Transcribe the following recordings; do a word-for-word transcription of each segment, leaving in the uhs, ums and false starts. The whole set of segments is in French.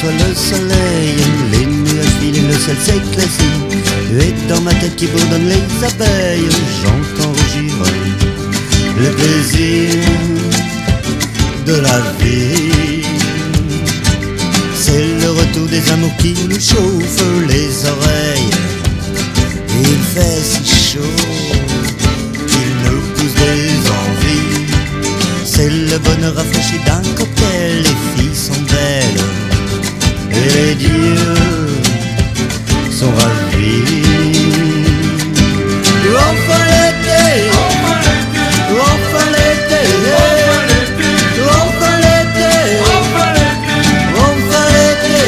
reçois le soleil, les nuages filent et le ciel s'éclaircit. Et dans ma tête qui bourdonne les abeilles, j'entends rugir le plaisir de la vie. C'est le retour des amours qui nous chauffent les oreilles. Il fait si chaud qu'il nous pousse des envies. C'est le bonheur rafraîchi d'un cocktail. Les filles sont belles et les dieux sont ravis. Enfin l'été, enfin l'été, enfin l'été, enfin l'été, enfin l'été, enfin l'été.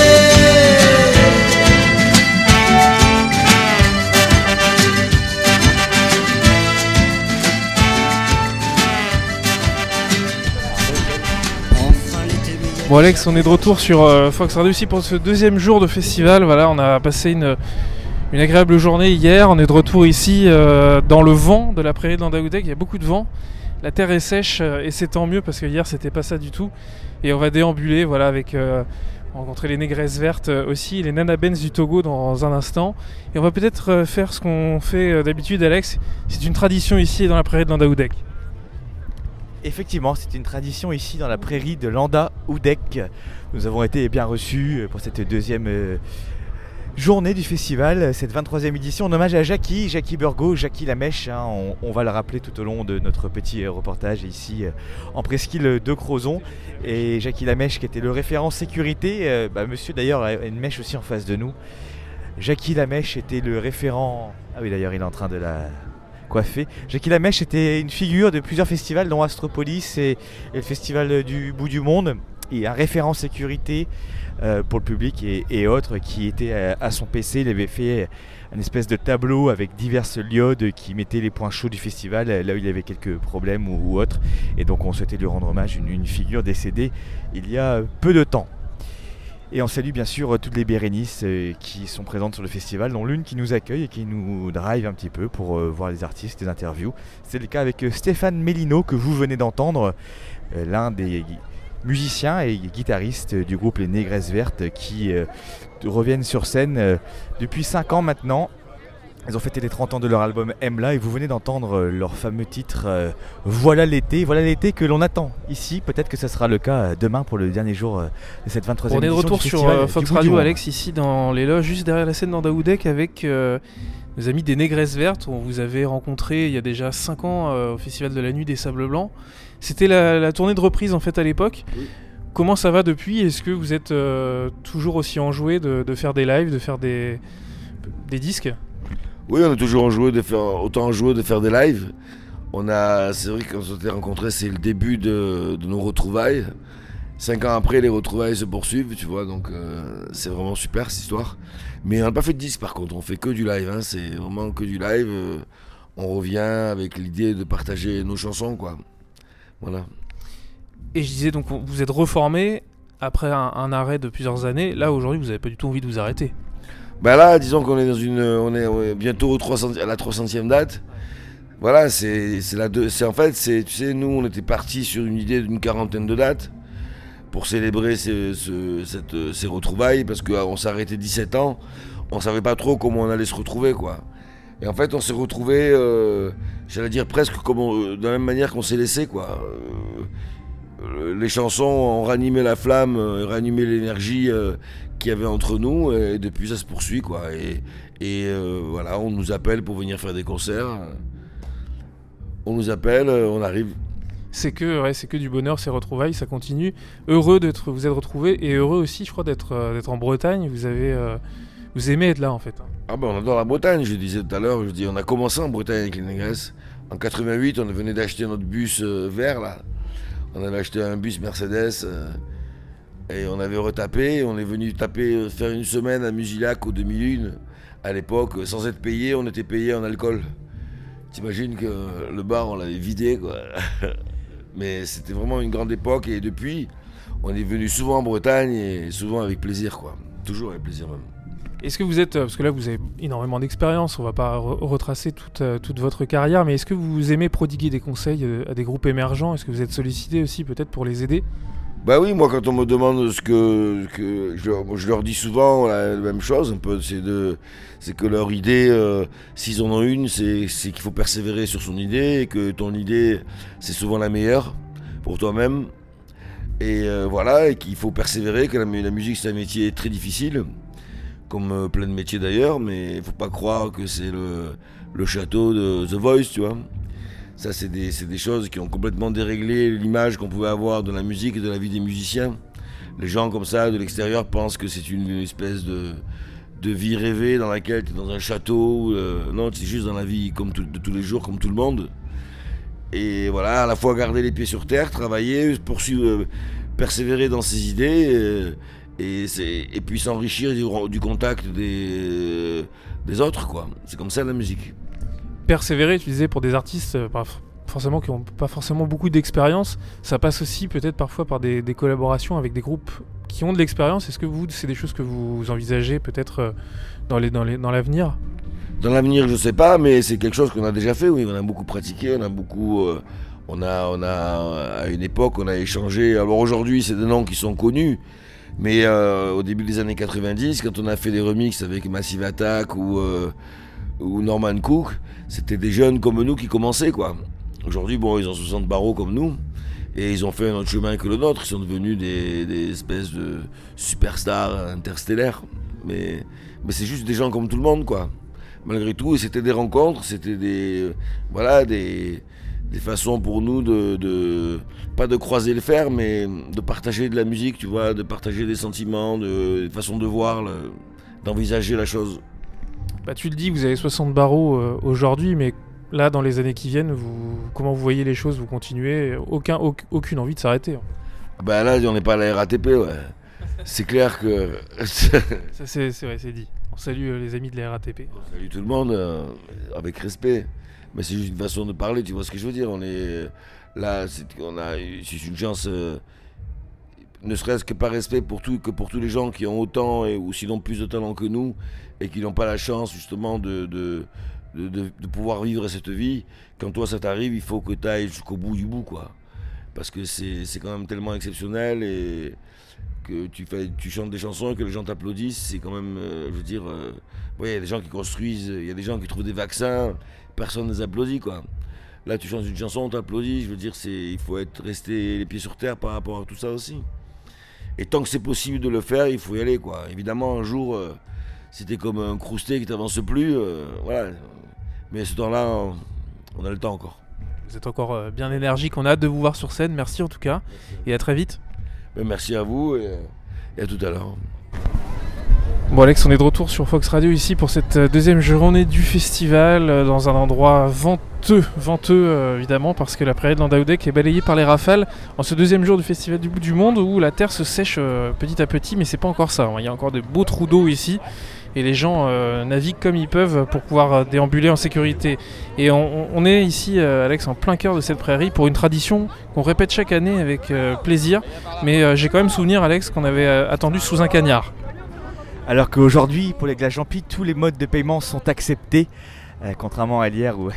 Bon Alex, on est de retour sur euh, Fox Radio aussi pour ce deuxième jour de festival. Voilà, on a passé une, une agréable journée hier. On est de retour ici euh, dans le vent de la prairie de Landaoudek. Il y a beaucoup de vent. La terre est sèche euh, et c'est tant mieux parce que hier c'était pas ça du tout. Et on va déambuler, voilà, avec euh, rencontrer les négresses vertes euh, aussi, les nanabens du Togo dans un instant. Et on va peut-être euh, faire ce qu'on fait euh, d'habitude, Alex. C'est une tradition ici dans la prairie de Landaoudek. Effectivement, c'est une tradition ici dans la prairie de Landaoudek. Nous avons été bien reçus pour cette deuxième euh, journée du festival, cette vingt-troisième édition en hommage à Jackie, Jackie Burgot, Jackie Lamèche. Hein, on, on va le rappeler tout au long de notre petit euh, reportage ici euh, en presqu'île de Crozon. Et Jackie Lamèche qui était le référent sécurité, euh, bah, monsieur d'ailleurs a une mèche aussi en face de nous. Jackie Lamèche était le référent... Ah oui d'ailleurs il est en train de la... coiffé. Jackie Lamèche était une figure de plusieurs festivals dont Astropolis et, et le festival du bout du monde et un référent sécurité euh, pour le public et, et autres qui était à, à son P C. Il avait fait une espèce de tableau avec diverses liodes qui mettaient les points chauds du festival là où il y avait quelques problèmes ou, ou autres, et donc on souhaitait lui rendre hommage, une, une figure décédée il y a peu de temps. Et on salue bien sûr toutes les Bérénices euh, qui sont présentes sur le festival, dont l'une qui nous accueille et qui nous drive un petit peu pour euh, voir les artistes, les interviews. C'est le cas avec euh, Stéphane Mélino que vous venez d'entendre, euh, l'un des musiciens et guitaristes du groupe Les Négresses Vertes qui euh, reviennent sur scène euh, depuis cinq ans maintenant. Ils ont fêté les trente ans de leur album M-La et vous venez d'entendre leur fameux titre euh, Voilà l'été, voilà l'été que l'on attend ici. Peut-être que ce sera le cas demain pour le dernier jour de cette vingt-troisième édition. On est de retour sur euh, Fox Radio, Alex, ici dans les loges, juste derrière la scène d'Andaoudek avec euh, nos amis des Négresses Vertes. On vous avait rencontré il y a déjà cinq ans euh, au Festival de la Nuit des Sables Blancs. C'était la, la tournée de reprise en fait à l'époque. Oui. Comment ça va depuis ? Est-ce que vous êtes euh, toujours aussi enjoué de, de faire des lives, de faire des, des disques ? Oui, on est toujours enjoué de faire, autant enjoué de faire des lives. On a, c'est vrai que quand on s'est rencontrés, c'est le début de, de nos retrouvailles. Cinq ans après, les retrouvailles se poursuivent, tu vois, donc euh, c'est vraiment super cette histoire. Mais on n'a pas fait de disque par contre, on fait que du live, hein, c'est vraiment que du live. Euh, on revient avec l'idée de partager nos chansons, quoi. Voilà. Et je disais donc, vous êtes reformé après un, un arrêt de plusieurs années. Là, aujourd'hui, vous n'avez pas du tout envie de vous arrêter. Ben là, disons qu'on est dans une, on est, on est bientôt au trois cents, à la trois centième date. Voilà, c'est, c'est la deux, c'est en fait, c'est, tu sais, nous, on était partis sur une idée d'une quarantaine de dates pour célébrer ces, ce, cette, ces retrouvailles, parce qu'on s'est arrêté dix-sept ans, on savait pas trop comment on allait se retrouver, quoi. Et en fait, on s'est retrouvés, euh, j'allais dire presque comme on, de la même manière qu'on s'est laissé, quoi. Euh, les chansons ont ranimé la flamme, euh, ranimé l'énergie euh, qu'il y avait entre nous, et depuis ça se poursuit, quoi. Et, et euh, voilà, on nous appelle pour venir faire des concerts. On nous appelle, on arrive. C'est que, ouais, c'est que du bonheur, ces retrouvailles, ça continue. Heureux d'être, vous êtes retrouvés, et heureux aussi, je crois, d'être, euh, d'être en Bretagne. Vous avez, euh, vous aimez être là, en fait. Ah ben, on adore la Bretagne. Je disais tout à l'heure, je dis, on a commencé en Bretagne avec les Négresses. En quatre-vingt-huit, on venait d'acheter notre bus euh, vert là. On avait acheté un bus Mercedes euh, et on avait retapé. On est venu taper, euh, faire une semaine à Musilac au deux mille un. À l'époque, sans être payé, on était payé en alcool. T'imagines que le bar, on l'avait vidé, quoi. Mais c'était vraiment une grande époque et depuis, on est venu souvent en Bretagne et souvent avec plaisir, quoi. Toujours avec plaisir même. Est-ce que vous êtes, parce que là vous avez énormément d'expérience, on va pas re- retracer toute, euh, toute votre carrière, mais est-ce que vous aimez prodiguer des conseils euh, à des groupes émergents ? Est-ce que vous êtes sollicité aussi peut-être pour les aider ? Bah oui, moi quand on me demande ce que, que je, je leur dis souvent la, la même chose, un peu, c'est de, c'est que leur idée, euh, s'ils en ont une, c'est, c'est qu'il faut persévérer sur son idée et que ton idée, c'est souvent la meilleure pour toi-même. Et euh, voilà, et qu'il faut persévérer, que la, la musique c'est un métier très difficile, comme euh, plein de métiers d'ailleurs, mais il faut pas croire que c'est le, le château de The Voice, tu vois. Ça, c'est des, c'est des choses qui ont complètement déréglé l'image qu'on pouvait avoir de la musique et de la vie des musiciens. Les gens comme ça, de l'extérieur, pensent que c'est une espèce de, de vie rêvée dans laquelle tu es dans un château. Euh, non, tu es juste dans la vie comme tout, de tous les jours, comme tout le monde. Et voilà, à la fois garder les pieds sur terre, travailler, poursuivre, euh, persévérer dans ses idées, euh, et, c'est, et puis s'enrichir du, du contact des, euh, des autres, quoi. C'est comme ça la musique. Persévérer, tu disais, pour des artistes euh, pas forcément qui n'ont pas forcément beaucoup d'expérience, ça passe aussi peut-être parfois par des, des collaborations avec des groupes qui ont de l'expérience. Est-ce que vous, c'est des choses que vous envisagez peut-être euh, dans, les, dans, les, dans l'avenir ? Dans l'avenir, je sais pas, mais c'est quelque chose qu'on a déjà fait, oui. On a beaucoup pratiqué, on a beaucoup... Euh, on, a, on a, à une époque, on a échangé... Alors aujourd'hui, c'est des noms qui sont connus, mais euh, au début des années quatre-vingt-dix, quand on a fait des remixes avec Massive Attack ou... Euh, ou Norman Cook, c'était des jeunes comme nous qui commençaient, quoi. Aujourd'hui, bon, ils ont soixante barreaux comme nous, et ils ont fait un autre chemin que le nôtre, ils sont devenus des, des espèces de superstars interstellaires, mais, mais c'est juste des gens comme tout le monde, quoi. Malgré tout, et c'était des rencontres, c'était des, voilà, des, des façons pour nous de, de, pas de croiser le fer, mais de partager de la musique, tu vois, de partager des sentiments, de, des façons de voir, le, d'envisager la chose. Bah, tu le dis, vous avez soixante barreaux euh, aujourd'hui, mais là, dans les années qui viennent, vous, comment vous voyez les choses ? Vous continuez, aucun, au, aucune envie de s'arrêter. Hein. Bah là, on n'est pas à la R A T P, ouais. C'est clair que... Ça, c'est, c'est vrai, c'est dit. On salue euh, les amis de la R A T P. On salue tout le monde, euh, avec respect. Mais c'est juste une façon de parler, tu vois ce que je veux dire. On est là, c'est, on a, c'est une chance... Euh, ne serait-ce que par respect pour tout, que pour tous les gens qui ont autant et, ou sinon plus de talent que nous et qui n'ont pas la chance justement de, de, de, de, de pouvoir vivre cette vie. Quand toi ça t'arrive, il faut que tu ailles jusqu'au bout du bout, quoi. Parce que c'est, c'est quand même tellement exceptionnel et que tu, fais, tu chantes des chansons et que les gens t'applaudissent, c'est quand même, euh, je veux dire, euh, ouais, il y a des gens qui construisent, il y a des gens qui trouvent des vaccins, personne ne les applaudit, quoi. Là tu chantes une chanson, on t'applaudit, je veux dire, c'est, il faut être resté les pieds sur terre par rapport à tout ça aussi. Et tant que c'est possible de le faire, il faut y aller, quoi. Évidemment, un jour, euh, si t'es comme un crousté qui t'avance plus, euh, voilà. Mais ce temps-là, on, on a le temps encore. Vous êtes encore euh, bien énergique, on a hâte de vous voir sur scène. Merci en tout cas, et à très vite. Ben, merci à vous et, et à tout à l'heure. Bon Alex, on est de retour sur Fox Radio ici pour cette deuxième journée du festival euh, dans un endroit venteux, venteux euh, évidemment parce que la prairie de Landau-Deck est balayée par les rafales en ce deuxième jour du festival du bout du monde où la terre se sèche euh, petit à petit, mais c'est pas encore ça, hein. Il y a encore de beaux trous d'eau ici et les gens euh, naviguent comme ils peuvent pour pouvoir euh, déambuler en sécurité. Et on, on est ici, euh, Alex, en plein cœur de cette prairie pour une tradition qu'on répète chaque année avec euh, plaisir, mais euh, j'ai quand même souvenir, Alex, qu'on avait euh, attendu sous un cagnard. Alors qu'aujourd'hui, pour les glaces Jampi, tous les modes de paiement sont acceptés, euh, contrairement à hier où...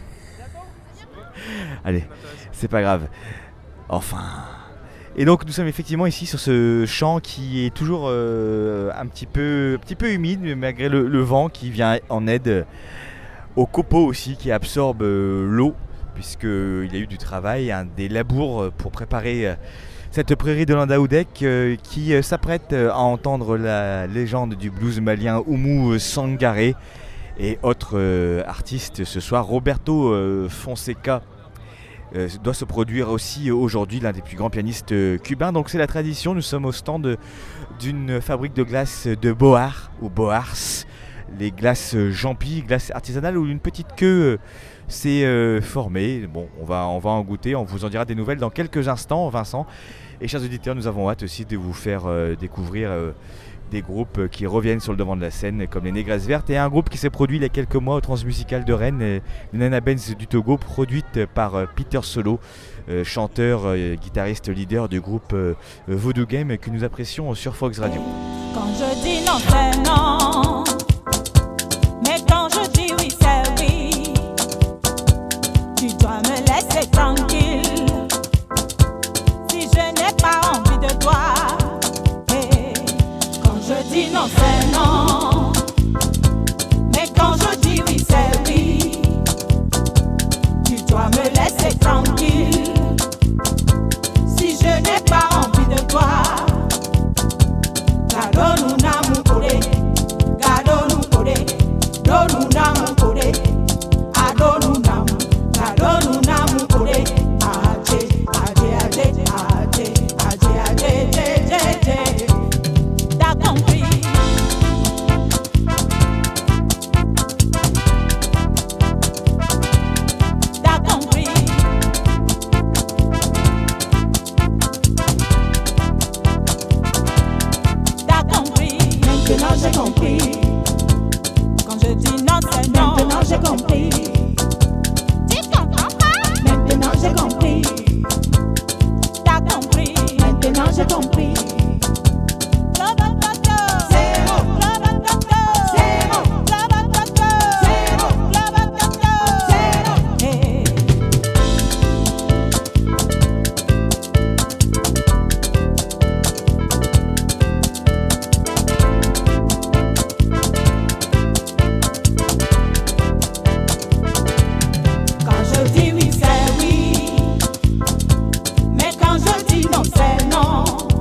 Allez, c'est pas grave. Enfin... Et donc nous sommes effectivement ici sur ce champ qui est toujours euh, un, petit peu, un petit peu humide, malgré le, le vent qui vient en aide aux copeaux aussi, qui absorbent euh, l'eau, puisqu'il y a eu du travail, hein, des labours pour préparer... Euh, cette prairie de Landau-Deck euh, qui euh, s'apprête euh, à entendre la légende du blues malien Oumou Sangaré et autres euh, artistes ce soir. Roberto euh, Fonseca euh, doit se produire aussi aujourd'hui, l'un des plus grands pianistes euh, cubains. Donc c'est la tradition, nous sommes au stand d'une fabrique de glace de Boar ou Boars, les glaces Jampi, glaces artisanales où une petite queue euh, s'est euh, formée. Bon, on va, on va en goûter, on vous en dira des nouvelles dans quelques instants, Vincent. Et chers auditeurs, nous avons hâte aussi de vous faire euh, découvrir euh, des groupes qui reviennent sur le devant de la scène, comme les Négresses Vertes, et un groupe qui s'est produit il y a quelques mois au Transmusical de Rennes, les Nana Benz du Togo, produite par euh, Peter Solo, euh, chanteur, euh, guitariste, leader du groupe euh, Voodoo Game, que nous apprécions sur Fox Radio. Quand je dis non, c'est non, mais quand je dis oui, c'est oui, tu dois me laisser tranquille. Je n'ai pas envie dis non, c'est non. Mais quand je dis oui, c'est oui. Tu dois me laisser tranquille. Si je n'ai pas envie de toi, gardons-nous n'amour collé, gardons-nous collé, donne-nous n'amour collé, adonne-nous n'amour, gardons-nous n'amour collé. Adé, adé, adé, adé, adé, adé, adé, adé. T'as compris? T'as compris? T'as compris? Maintenant j'ai compris. Quand je dis non, c'est non. Maintenant j'ai compris. Tu comprends pas? Maintenant j'ai compris. T'as compris? Maintenant j'ai compris. Quand je dis oui, c'est oui. Mais quand je dis non, c'est non.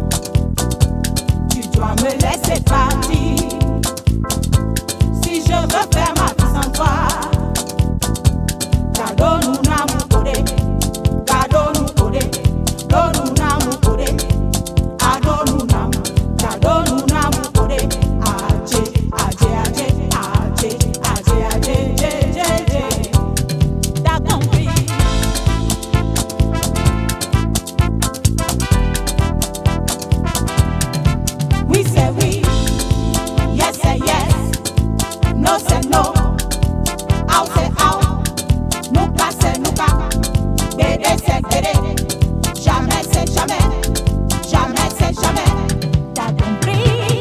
Tu dois me laisser partir. Si je veux faire ma vie sans toi, gardons-nous n'amour collé, gardons-nous collé, donne-nous n'amour collé, adonne-nous n'amour, gardons-nous n'amour collé. Adé, adé, adé, adé, adé, adé, adé, adé. T'as compris? Oui, c'est oui. Yes, c'est yes. No, c'est no. Out, c'est out. Nous pas, c'est nous pas. Dédé, c'est dédé. Jamais, c'est jamais. Jamais, c'est jamais. T'as compris?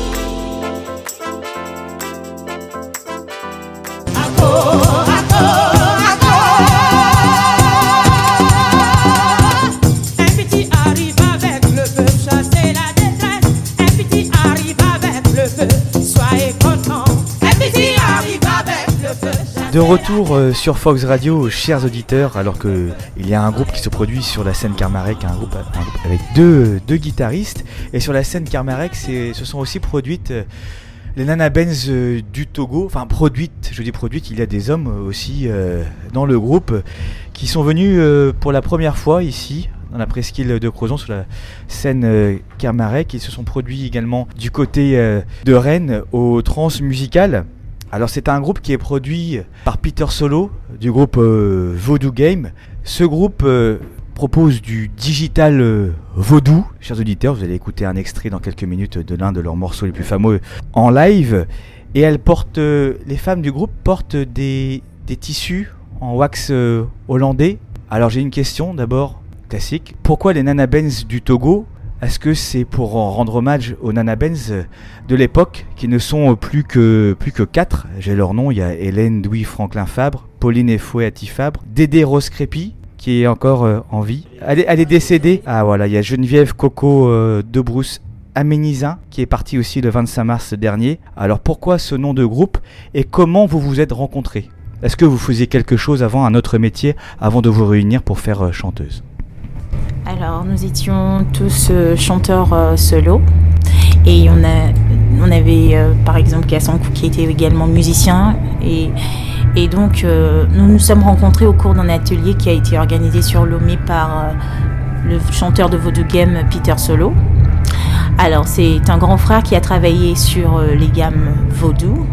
Accord, accord, accord. Un petit arrive avec le feu, chasser la détresse. Un petit arrive avec le feu, soyez contents. Un petit arrive avec le feu. De retour euh, sur Fox Radio, chers auditeurs, alors que il y a un groupe qui se produit sur la scène Karmarek, un groupe, un groupe avec deux, deux guitaristes, et sur la scène Karmarek, c'est, se sont aussi produites euh, les Nana Benz euh, du Togo, enfin produites, je dis produites, il y a des hommes euh, aussi euh, dans le groupe euh, qui sont venus euh, pour la première fois ici, dans la presqu'île de Crozon, sur la scène euh, Karmarek. Ils se sont produits également du côté euh, de Rennes au Transmusical. Alors c'est un groupe qui est produit par Peter Solo du groupe euh, Voodoo Game. Ce groupe euh, propose du digital euh, vaudou. Chers auditeurs, vous allez écouter un extrait dans quelques minutes de l'un de leurs morceaux les plus fameux en live. Et elles portent, euh, les femmes du groupe portent des, des tissus en wax euh, hollandais. Alors j'ai une question d'abord classique. Pourquoi les Nana Benz du Togo ? Est-ce que c'est pour rendre hommage aux Nana Benz de l'époque, qui ne sont plus que, plus que quatre? J'ai leur nom, il y a Hélène Douy Franklin Fabre, Pauline Efoué-Ati Fabre, Dédé Rose Crépy, qui est encore euh, en vie. Elle est, elle est décédée. Ah voilà, il y a Geneviève Coco euh, Debrousse Aménizin, qui est partie aussi le vingt-cinq mars dernier. Alors pourquoi ce nom de groupe et comment vous vous êtes rencontrés? Est-ce que vous faisiez quelque chose avant, un autre métier, avant de vous réunir pour faire euh, chanteuse? Alors, nous étions tous euh, chanteurs euh, solo et on, a, on avait euh, par exemple Kassankou qui était également musicien et, et donc euh, nous nous sommes rencontrés au cours d'un atelier qui a été organisé sur Lomé par euh, le chanteur de Voodoo Game Peter Solo. Alors, c'est un grand frère qui a travaillé sur euh, les gammes Voodoo.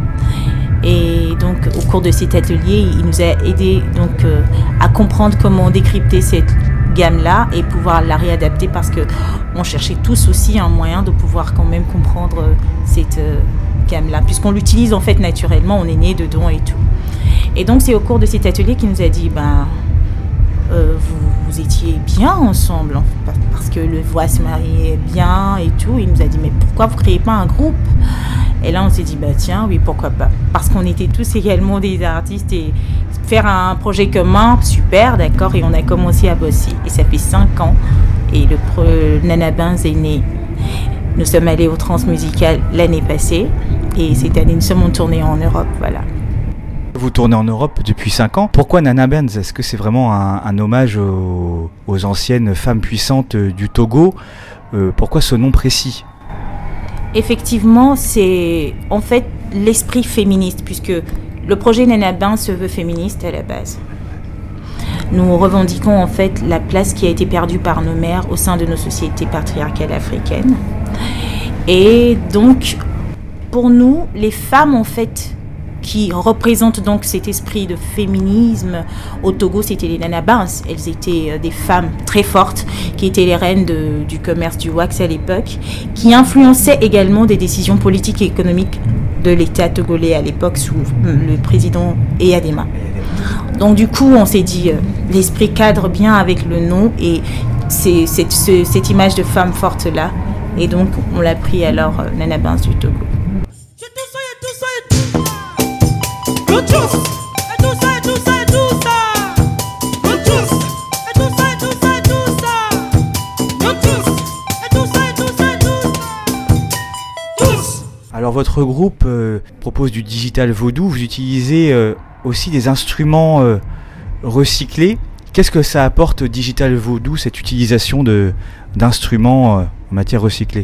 Et donc, au cours de cet atelier, il nous a aidé donc, euh, à comprendre comment décrypter cette gamme-là et pouvoir la réadapter parce qu'on cherchait tous aussi un moyen de pouvoir quand même comprendre euh, cette euh, gamme-là. Puisqu'on l'utilise en fait naturellement, on est né dedans et tout. Et donc, c'est au cours de cet atelier qu'il nous a dit ben, euh, vous, vous étiez bien ensemble, hein, parce que le voix se mariait bien et tout. Il nous a dit mais pourquoi vous ne créez pas un groupe ? Et là, on s'est dit, bah tiens, oui, pourquoi pas. Parce qu'on était tous également des artistes et faire un projet commun, super, d'accord. Et on a commencé à bosser. Et ça fait cinq ans. Et le pro- Nana Benz est né. Nous sommes allés au Transmusical l'année passée et cette année nous sommes en tournée en Europe, voilà. Vous tournez en Europe depuis cinq ans. Pourquoi Nana Benz? Est-ce que c'est vraiment un, un hommage aux, aux anciennes femmes puissantes du Togo? euh, Pourquoi ce nom précis? Effectivement, c'est en fait l'esprit féministe, puisque le projet Nana Benz se veut féministe à la base. Nous revendiquons en fait la place qui a été perdue par nos mères au sein de nos sociétés patriarcales africaines. Et donc, pour nous, les femmes en fait qui représentent donc cet esprit de féminisme au Togo, c'était les Nana Benz. Elles étaient des femmes très fortes qui étaient les reines de, du commerce du wax à l'époque, qui influençaient également des décisions politiques et économiques de l'État togolais à l'époque sous le président Eyadema. Donc du coup, on s'est dit, euh, l'esprit cadre bien avec le nom et c'est, cette, ce, cette image de femme forte-là. Et donc, on l'a pris alors euh, Nana Benz du Togo. Alors votre groupe euh, propose du digital vaudou, vous utilisez euh, aussi des instruments euh, recyclés. Qu'est-ce que ça apporte digital vaudou, cette utilisation de, d'instruments euh, en matière recyclée?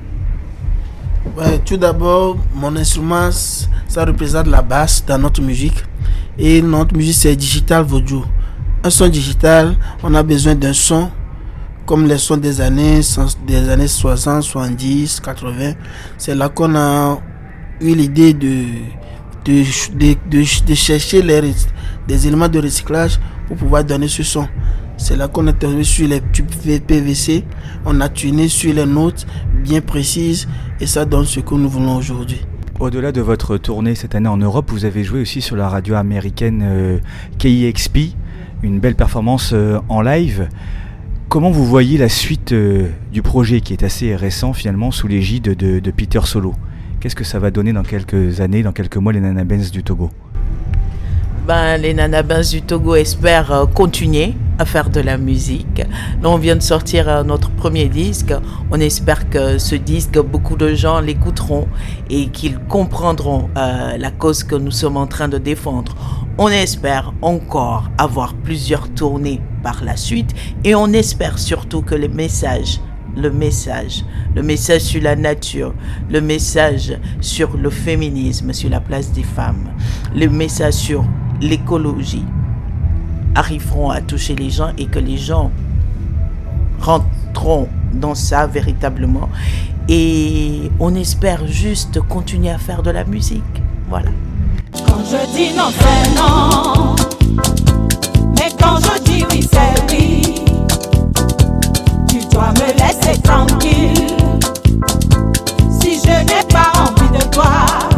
Ouais, tout d'abord, mon instrument, ça représente la basse dans notre musique. Et notre musique, c'est digital vaudou. Un son digital, on a besoin d'un son comme les sons des années, des années soixante, soixante-dix, quatre-vingts. C'est là qu'on a eu l'idée de, de, de, de, de chercher les, des éléments de recyclage pour pouvoir donner ce son. C'est là qu'on est tombé sur les tubes P V C, on a tuné sur les notes bien précises et ça donne ce que nous voulons aujourd'hui. Au-delà de votre tournée cette année en Europe, vous avez joué aussi sur la radio américaine euh, K I X P, une belle performance euh, en live. Comment vous voyez la suite euh, du projet qui est assez récent finalement sous l'égide de, de Peter Solo? Qu'est-ce que ça va donner dans quelques années, dans quelques mois, les Nana Benz du Togo? Ben, les Nana Benz du Togo espèrent euh, continuer à faire de la musique. Nous, on vient de sortir euh, notre premier disque. On espère que ce disque, beaucoup de gens l'écouteront et qu'ils comprendront euh, la cause que nous sommes en train de défendre. On espère encore avoir plusieurs tournées par la suite et on espère surtout que les messages le message, le message sur la nature, le message sur le féminisme, sur la place des femmes, le message sur l'écologie arriveront à toucher les gens et que les gens rentreront dans ça véritablement. Et on espère juste continuer à faire de la musique. Voilà. Quand je dis non, c'est non. Mais quand je dis oui, c'est oui. Tu dois me laisser tranquille. Si je n'ai pas envie de toi,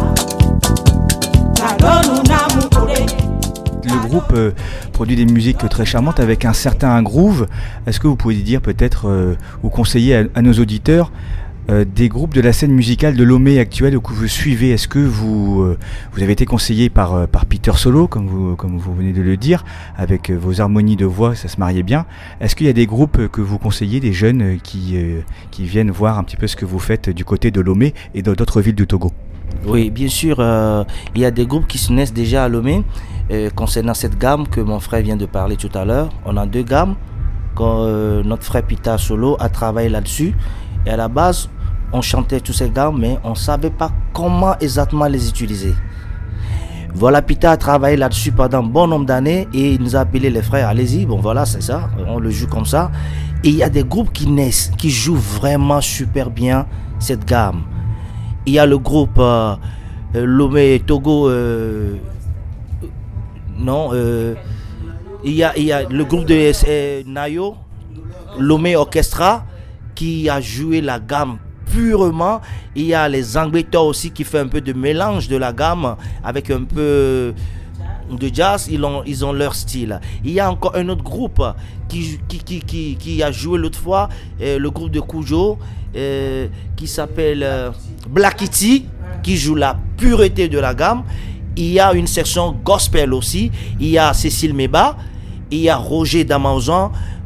alors nous n'amourons pas. Le groupe euh, produit des musiques très charmantes avec un certain groove. Est-ce que vous pouvez dire peut-être euh, ou conseiller à, à nos auditeurs euh, des groupes de la scène musicale de Lomé actuelle que vous suivez? Est-ce que vous, euh, vous avez été conseillé par, euh, par Peter Solo, comme vous, comme vous venez de le dire, avec euh, vos harmonies de voix, ça se mariait bien. Est-ce qu'il y a des groupes que vous conseillez, des jeunes euh, qui, euh, qui viennent voir un petit peu ce que vous faites du côté de Lomé et d'autres villes du Togo? Oui, bien sûr, euh, il y a des groupes qui se naissent déjà à Lomé. Euh, concernant cette gamme que mon frère vient de parler tout à l'heure, on a deux gammes. Quand, euh, notre frère Peter Solo a travaillé là-dessus. Et à la base, on chantait toutes ces gammes, mais on ne savait pas comment exactement les utiliser. Voilà, Peter a travaillé là-dessus pendant un bon nombre d'années et il nous a appelé les frères, allez-y, bon voilà, c'est ça, on le joue comme ça. Et il y a des groupes qui naissent, qui jouent vraiment super bien cette gamme. Il y a le groupe euh, Lomé Togo... Euh, Non, euh, il, y a, il y a le groupe de euh, Nayo, Lomé Orchestra, qui a joué la gamme purement. Il y a les Angleterres aussi qui fait un peu de mélange de la gamme avec un peu de jazz. Ils ont, ils ont leur style. Il y a encore un autre groupe qui, qui, qui, qui, qui a joué l'autre fois, euh, le groupe de Kujo, euh, qui s'appelle euh, Black Kitty, qui joue la pureté de la gamme. Il y a une section gospel aussi. Il y a Cécile Meba, il y a Roger Damazan,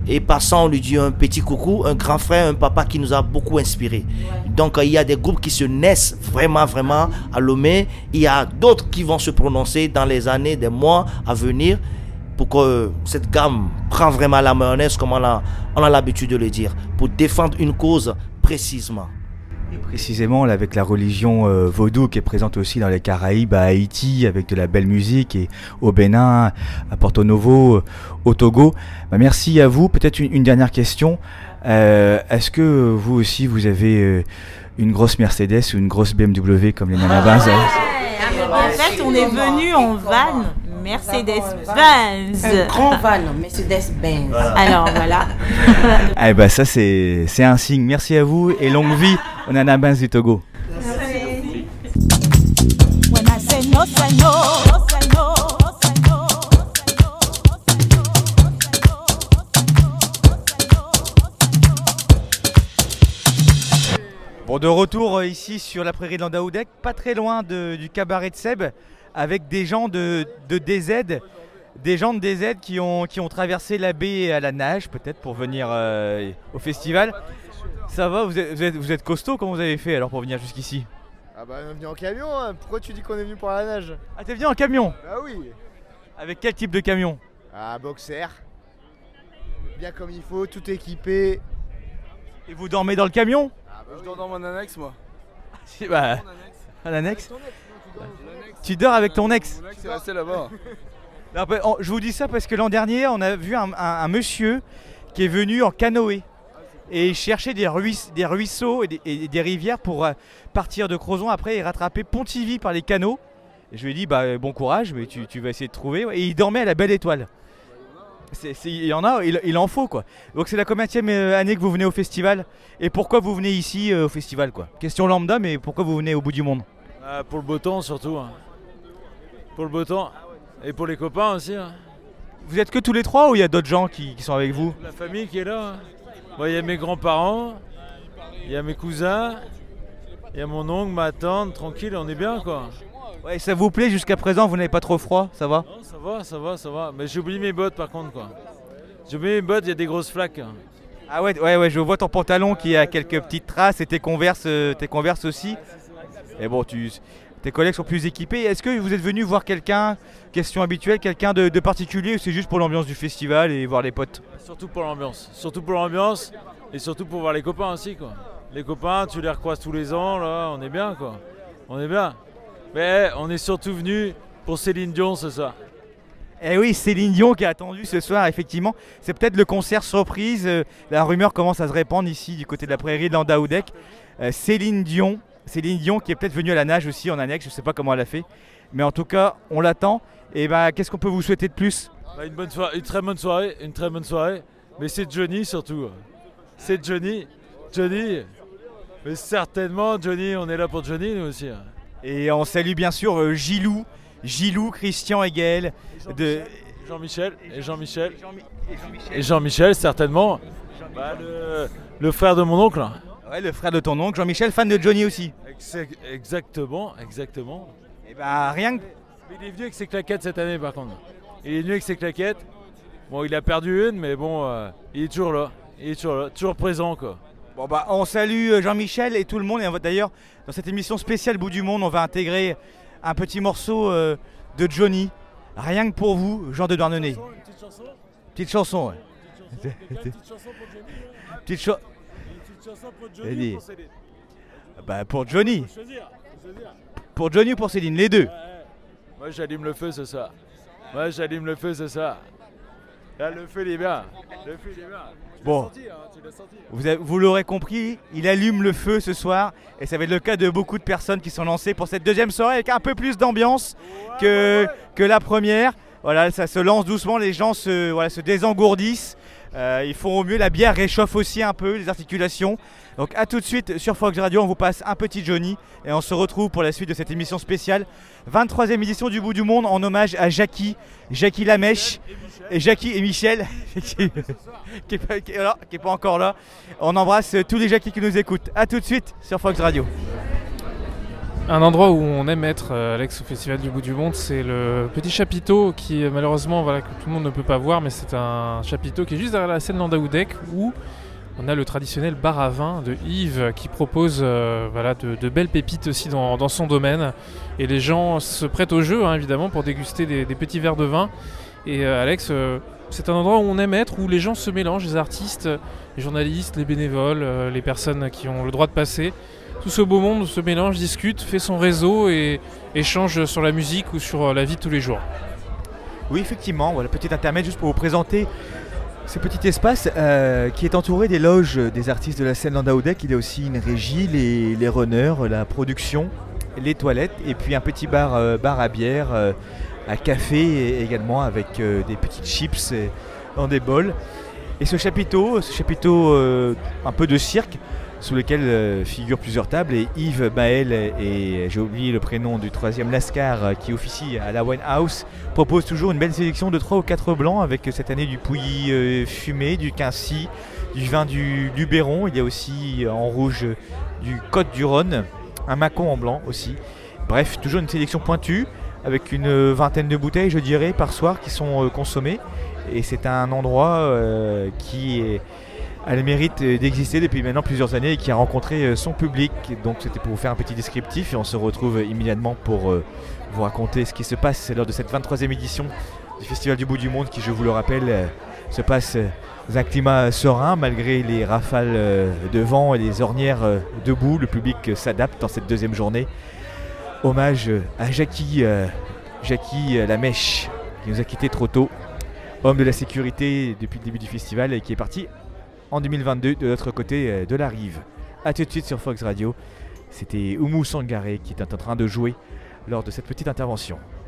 et passant, on lui dit un petit coucou, un grand frère, un papa qui nous a beaucoup inspiré. Donc il y a des groupes qui se naissent vraiment, vraiment à Lomé. Il y a d'autres qui vont se prononcer dans les années, des mois à venir pour que cette gamme prenne vraiment la mayonnaise, comme on a, on a l'habitude de le dire, pour défendre une cause précisément. Et précisément là, avec la religion euh, vaudou qui est présente aussi dans les Caraïbes, à Haïti, avec de la belle musique, et au Bénin, à Porto Novo, euh, au Togo. Bah, merci à vous. Peut-être une, une dernière question. Euh, est-ce que vous aussi, vous avez euh, une grosse Mercedes ou une grosse B M W comme les Nanabins? En fait, on est venu en van Mercedes-Benz. Un grand van Mercedes-Benz. Alors voilà. Eh ben ça c'est c'est un signe. Merci à vous et longue vie aux Nanabins du Togo. When I say no, say no, no, say no, no, say no, Bon, de retour euh, ici sur la prairie de Landaoudek, pas très loin de- du cabaret de Seb, avec des gens de, de D Z, des gens de D Z qui ont, qui ont traversé la baie à la nage, peut-être pour venir euh, au festival. Ça va, vous êtes, vous êtes, vous êtes costaud, comment vous avez fait alors pour venir jusqu'ici? Ah bah on est venu en camion, hein. Pourquoi tu dis qu'on est venu pour la nage? Ah, t'es venu en camion? Bah oui. Avec quel type de camion? Ah, boxer. Bien comme il faut, tout équipé. Et vous dormez dans le camion? Ah bah je dors dans mon annexe moi. Si, bah, un annexe. Tu dors avec ton ex? Mon ex est resté là-bas. Non, bah, on- je vous dis ça parce que l'an dernier, on a vu un, un- un monsieur qui est venu en canoë et il cherchait des, ruisse- des ruisseaux et des, et des rivières pour euh, partir de Crozon après et rattraper Pontivy par les canaux. Et je lui ai dit bah, bon courage, mais tu, tu vas essayer de trouver. Et il dormait à la Belle Étoile. C'est- c'est- Il y en a, il, il en faut quoi. Donc c'est la combienième euh, année que vous venez au festival? Et pourquoi vous venez ici euh, au festival quoi? Question lambda, mais pourquoi vous venez au bout du monde? Ah, pour le beau temps surtout. hein. Pour le beau temps. Et pour les copains aussi. hein. Vous êtes que tous les trois ou il y a d'autres gens qui, qui sont avec vous? La famille qui est là. hein. Bon, il y a mes grands-parents, il y a mes cousins, il y a mon oncle, ma tante, tranquille, on est bien quoi. Ouais, ça vous plaît jusqu'à présent? Vous n'avez pas trop froid? Ça va? Non, ça va, ça va, ça va. Mais j'ai oublié mes bottes par contre quoi. J'ai oublié mes bottes, il y a des grosses flaques. hein. Ah ouais, ouais, ouais, je vois ton pantalon qui a quelques petites traces et tes converses, euh, tes converses aussi. Et bon, tu, tes collègues sont plus équipés. Est-ce que vous êtes venu voir quelqu'un, question habituelle, quelqu'un de, de particulier, ou c'est juste pour l'ambiance du festival et voir les potes? Surtout pour l'ambiance. Surtout pour l'ambiance et surtout pour voir les copains aussi quoi. Les copains, tu les recroises tous les ans, là, on est bien quoi. On est bien. Mais on est surtout venu pour Céline Dion ce soir. Eh oui, Céline Dion qui est attendue ce soir, effectivement. C'est peut-être le concert surprise. euh, La rumeur commence à se répandre ici du côté de la prairie de Landaoudek. Euh, Céline Dion, Céline Dion qui est peut-être venue à la nage aussi en annexe, je ne sais pas comment elle a fait. Mais en tout cas, on l'attend. Et bah, qu'est-ce qu'on peut vous souhaiter de plus? Bah, une, bonne soirée, une très bonne soirée, une très bonne soirée. Mais c'est Johnny surtout. C'est Johnny. Johnny. Mais certainement, Johnny, on est là pour Johnny nous aussi. hein. Et on salue bien sûr euh, Gilou, Gilou, Christian et Gaël. De... Jean-Michel. Et Jean-Michel. Et Jean-Michel, certainement. Bah, le, le frère de mon oncle. hein. Ouais, le frère de ton oncle, Jean-Michel, fan de Johnny aussi. Exact- Exactement, exactement. Et bah rien que... Mais il est venu avec ses claquettes cette année par contre. Il est venu avec ses claquettes. Bon, il a perdu une, mais bon, euh, il est toujours là. Il est toujours là, toujours présent quoi. Bon bah on salue euh, Jean-Michel et tout le monde. Et on va- d'ailleurs, dans cette émission spéciale Bout du Monde, on va intégrer un petit morceau euh, de Johnny. Rien que pour vous, Jean de Douarnenez. Une petite chanson Petite chanson, ouais. Petite chanson pour Johnny. Petite cho- Une petite chanson pour Vas-y. Johnny ou pour Céline. Bah pour Johnny. Faut choisir, faut choisir. Pour Johnny ou pour Céline, les deux. Ouais, ouais. Moi j'allume le feu ce soir. Moi j'allume le feu ce soir. Là le feu il est bien. Le feu il est bien. Tu Bon. l'as senti, hein, tu l'as senti. Vous, avez- vous l'aurez compris, il allume le feu ce soir et ça va être le cas de beaucoup de personnes qui sont lancées pour cette deuxième soirée avec un peu plus d'ambiance que, que la première. Voilà, ça se lance doucement, les gens se, voilà, se désengourdissent, euh, ils font au mieux, la bière réchauffe aussi un peu les articulations. Donc à tout de suite sur Fox Radio, on vous passe un petit Johnny et on se retrouve pour la suite de cette émission spéciale. vingt-troisième édition du Bout du Monde en hommage à Jackie, Jackie Lamèche et Jackie et Michel qui n'est pas, qui est là, qui est pas encore là. On embrasse tous les Jackie qui nous écoutent. A tout de suite sur Fox Radio. Un endroit où on aime être, euh, Alex, au Festival du Bout du Monde, c'est le petit chapiteau qui, euh, malheureusement, voilà, que tout le monde ne peut pas voir, mais c'est un chapiteau qui est juste derrière la scène Landau-Deck où on a le traditionnel bar à vin de Yves qui propose euh, voilà, de, de belles pépites aussi dans, dans son domaine. Et les gens se prêtent au jeu, hein, évidemment, pour déguster des, des petits verres de vin. Et euh, Alex, euh, c'est un endroit où on aime être, où les gens se mélangent, les artistes, les journalistes, les bénévoles, euh, les personnes qui ont le droit de passer. Tout ce beau monde se mélange, discute, fait son réseau et échange sur la musique ou sur la vie de tous les jours. Oui, effectivement, voilà, petit intermède juste pour vous présenter ce petit espace euh, qui est entouré des loges des artistes de la scène Landau-Deck. Il y a aussi une régie, les, les runners, la production, les toilettes et puis un petit bar, euh, bar à bière, euh, à café également avec euh, des petites chips et, dans des bols. Et ce chapiteau, ce chapiteau euh, un peu de cirque, sous lequel euh, figurent plusieurs tables, et Yves Maël et j'ai oublié le prénom du troisième Lascar euh, qui officie à la Wine House propose toujours une belle sélection de trois ou quatre blancs avec euh, cette année du Pouilly euh, fumé, du Quincy, du vin du Luberon. Il y a aussi euh, en rouge euh, du Côte du Rhône, un Mâcon en blanc aussi. Bref, toujours une sélection pointue avec une euh, vingtaine de bouteilles, je dirais, par soir qui sont euh, consommées. Et c'est un endroit euh, qui est a le mérite d'exister depuis maintenant plusieurs années et qui a rencontré son public. Donc c'était pour vous faire un petit descriptif et on se retrouve immédiatement pour euh, vous raconter ce qui se passe lors de cette vingt-troisième édition du Festival du Bout du Monde qui, je vous le rappelle, euh, se passe dans un climat serein malgré les rafales euh, de vent et les ornières euh, de boue. Le public euh, s'adapte dans cette deuxième journée. Hommage à Jackie, euh, Jackie euh, la Mèche qui nous a quittés trop tôt, homme de la sécurité depuis le début du festival et qui est parti en deux mille vingt-deux de l'autre côté de la rive. A tout de suite sur Fox Radio. C'était Oumou Sangaré qui était en train de jouer lors de cette petite intervention.